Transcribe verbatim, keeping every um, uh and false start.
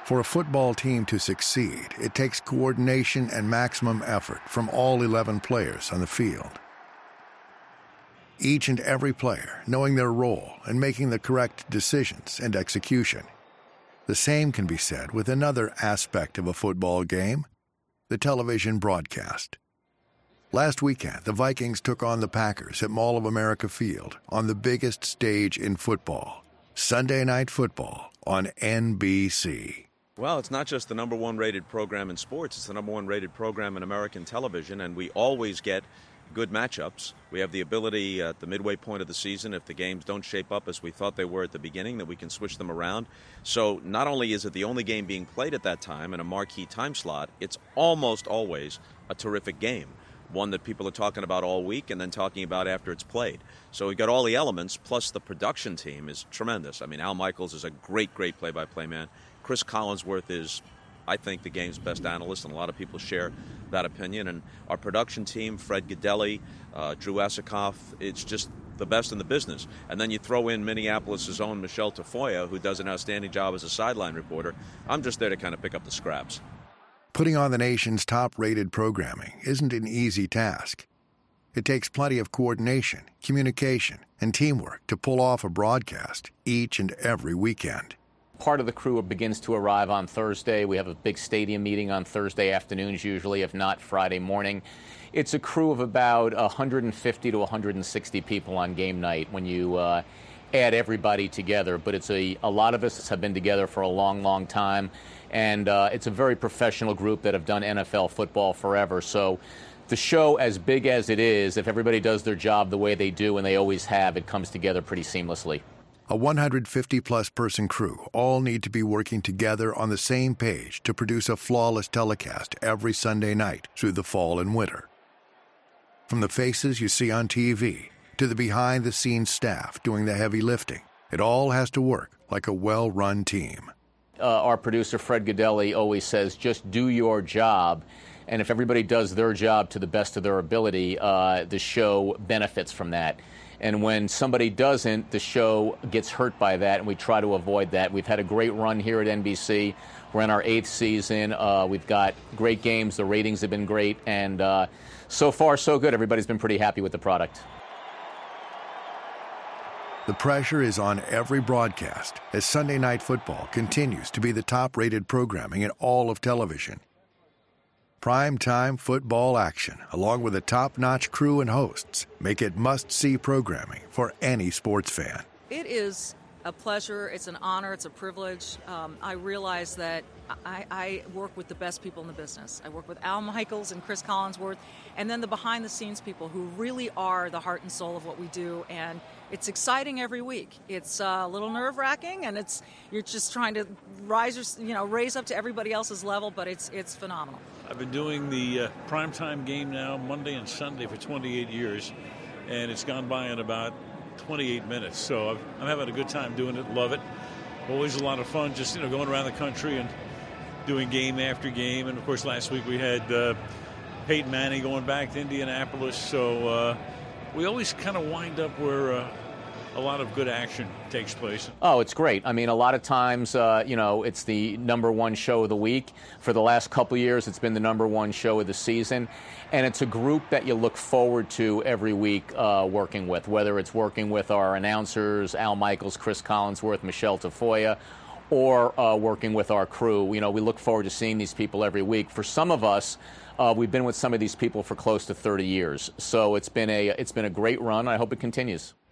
For a football team to succeed, it takes coordination and maximum effort from all eleven players on the field. Each and every player knowing their role and making the correct decisions and execution. The same can be said with another aspect of a football game, the television broadcast. Last weekend, the Vikings took on the Packers at Mall of America Field on the biggest stage in football, Sunday Night Football on N B C. Well, it's not just the number one rated program in sports, it's the number one rated program in American television, and we always get good matchups. We have the ability at the midway point of the season, if the games don't shape up as we thought they were at the beginning, that we can switch them around. So not only is it the only game being played at that time in a marquee time slot, it's almost always a terrific game, one that people are talking about all week and then talking about after it's played. So we've got all the elements, plus the production team is tremendous. I mean, Al Michaels is a great, great play-by-play man. Chris Collinsworth is, I think, the game's best analyst, and a lot of people share that opinion. And our production team, Fred Godelli, uh, Drew Asikoff, it's just the best in the business. And then you throw in Minneapolis' own Michelle Tafoya, who does an outstanding job as a sideline reporter. I'm just there to kind of pick up the scraps. Putting on the nation's top-rated programming isn't an easy task. It takes plenty of coordination, communication, and teamwork to pull off a broadcast each and every weekend. Part of the crew begins to arrive on Thursday. We have a big stadium meeting on Thursday afternoons usually, if not Friday morning. It's a crew of about one hundred fifty to one hundred sixty people on game night when you uh, add everybody together. But it's a, a lot of us have been together for a long, long time. And uh, it's a very professional group that have done N F L football forever. So the show, as big as it is, if everybody does their job the way they do and they always have, it comes together pretty seamlessly. A one hundred fifty plus person crew all need to be working together on the same page to produce a flawless telecast every Sunday night through the fall and winter. From the faces you see on T V to the behind-the-scenes staff doing the heavy lifting, it all has to work like a well-run team. Uh, our producer, Fred Godelli, always says, just do your job. And if everybody does their job to the best of their ability, uh, the show benefits from that. And when somebody doesn't, the show gets hurt by that, and we try to avoid that. We've had a great run here at N B C. We're in our eighth season. Uh, we've got great games. The ratings have been great. And uh, so far, so good. Everybody's been pretty happy with the product. The pressure is on every broadcast as Sunday Night Football continues to be the top-rated programming in all of television. Prime-time football action, along with a top-notch crew and hosts, make it must-see programming for any sports fan. It is a pleasure. It's an honor. It's a privilege. Um, I realize that I, I work with the best people in the business. I work with Al Michaels and Chris Collinsworth, and then the behind-the-scenes people who really are the heart and soul of what we do. And it's exciting every week. It's uh, a little nerve-wracking, and it's you're just trying to rise, your, you know, raise up to everybody else's level. But it's it's phenomenal. I've been doing the uh, primetime game now, Monday and Sunday, for twenty-eight years, and it's gone by in about twenty-eight minutes. So I've, I'm having a good time doing it. Love it. Always a lot of fun, just you know, going around the country and doing game after game. And of course, last week we had uh, Peyton Manning going back to Indianapolis. So uh, we always kind of wind up where uh, a lot of good action takes place. Oh, it's great. I mean, a lot of times, uh, you know, it's the number one show of the week. For the last couple of years, it's been the number one show of the season. And it's a group that you look forward to every week uh, working with, whether it's working with our announcers, Al Michaels, Chris Collinsworth, Michelle Tafoya, or uh, working with our crew. You know, we look forward to seeing these people every week. For some of us, uh, we've been with some of these people for close to thirty years. So it's been a, it's been a great run. I hope it continues.